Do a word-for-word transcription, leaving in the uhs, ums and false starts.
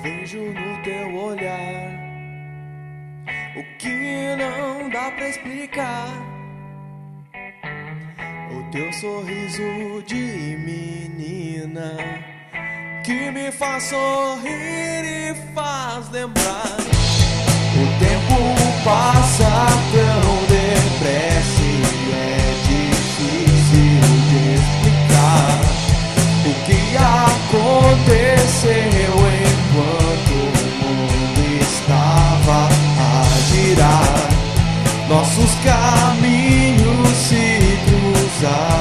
Vejo no teu olhar o que não dá pra explicar. O teu sorriso de menina que me faz sorrir e faz lembrar. O tempo passa tão depressa e é difícil de explicar o que aconteceu enquanto o mundo estava a girar. Nossos caminhos se cruzaram.